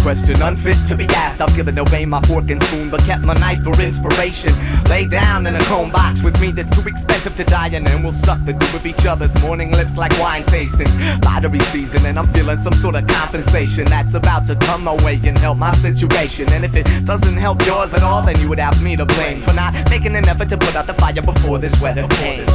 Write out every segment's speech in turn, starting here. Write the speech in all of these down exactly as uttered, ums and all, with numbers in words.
question unfit to be asked. I've given away my fork and spoon, but kept my knife for inspiration. Lay down in a chrome box with me that's too expensive to die in, and we'll suck the goop of each other's morning lips like wine tastings. Lottery season, and I'm feeling some sort of compensation that's about to come my way and help my situation. And if it doesn't help yours at all, then you would have me to blame for not making an effort to put out the fire before this weather came.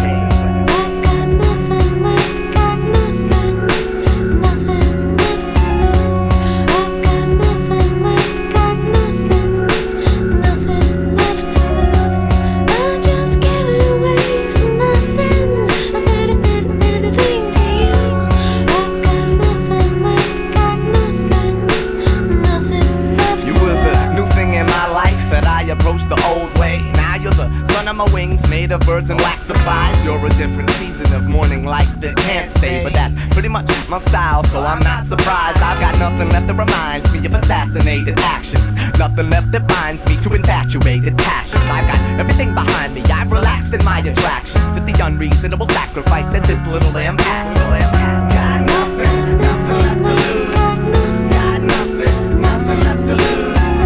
Approach the old way. Now you're the son of my wings, made of birds and wax supplies. You're a different season of morning light that can't stay, but that's pretty much my style, so I'm not surprised. I've got nothing left that reminds me of assassinated actions, nothing left that binds me to infatuated passions. I've got everything behind me, I've relaxed in my attraction to the unreasonable sacrifice that this little lamb has. Got nothing, nothing left to lose. Got nothing, nothing left to lose.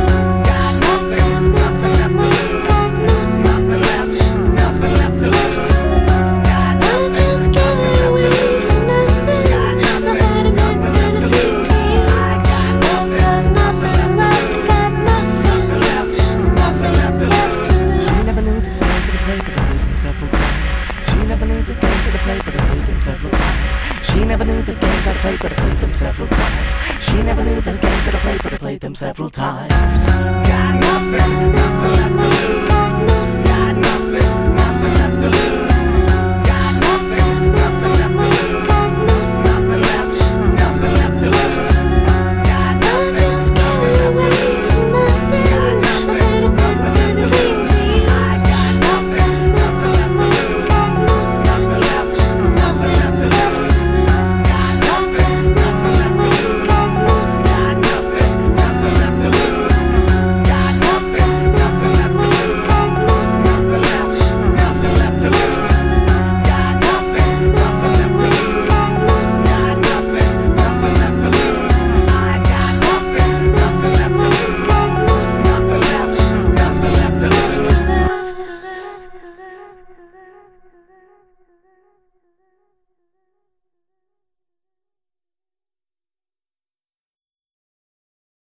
She never knew the games I played, but I played them several times. She never knew the games that I played, but I played them several times. Got nothing, nothing left to lose. Got nothing, nothing left to lose. Got nothing, nothing left to lose. Nothing left, nothing left to lose. Got nothing, nothing left to lose. Got nothing, nothing left to lose. I got nothing, nothing left to lose. Nothing left, nothing left to lose.